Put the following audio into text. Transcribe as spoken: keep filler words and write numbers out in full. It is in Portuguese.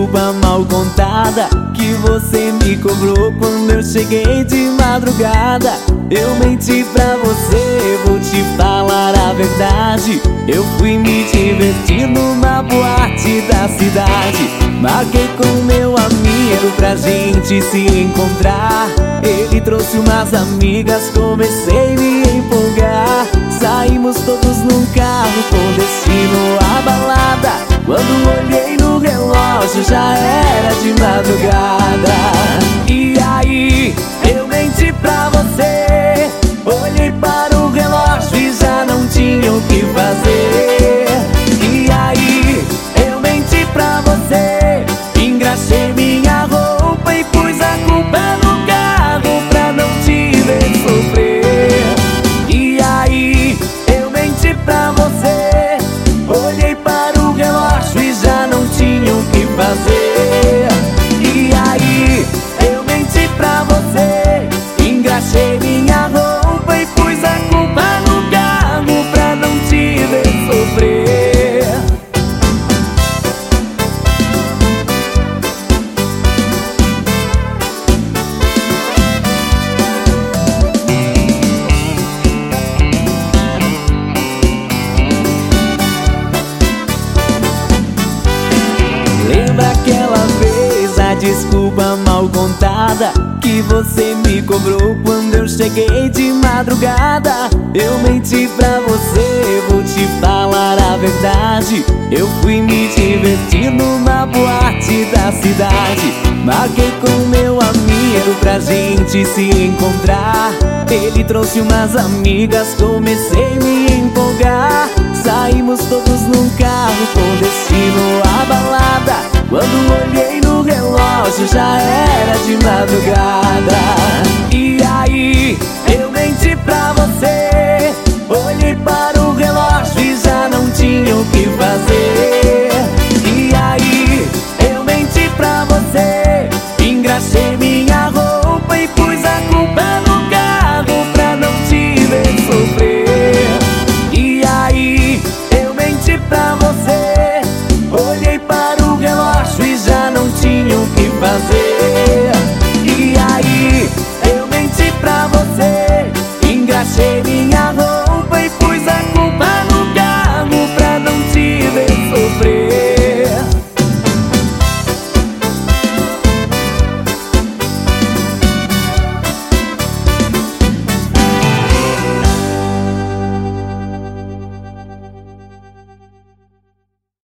desculpa mal contada que você me cobrou quando eu cheguei de madrugada. Eu menti pra você, vou te falar a verdade. Eu fui me divertir numa boate da cidade. Marquei com meu amigo pra gente se encontrar. Ele trouxe umas amigas, comecei a me empolgar. Saímos todos num carro com destino à balada. Quando olhei no relógio já era de madrugada. E aí, eu menti pra você. Olhei para o relógio e já não tinha o que fazer. E aí, eu menti pra você. Engraxei minha roupa e pus a culpa no carro pra não te ver sofrer. E aí, eu menti pra você. Olhei para o relógio e já não tinha o que fazer. E aí, eu menti pra você. Engraxei minha roupa e pus a culpa no carro pra não te ver sofrer. Lembra aquela vez a desculpa mal contada que você me cobrou quando eu cheguei de madrugada? Eu menti pra você, vou te falar a verdade. Eu fui me divertir numa boate da cidade. Marquei com meu amigo pra gente se encontrar. Ele trouxe umas amigas, comecei a me empolgar. Saímos todos num carro com destino à balada. Quando olhei no relógio já era de madrugada.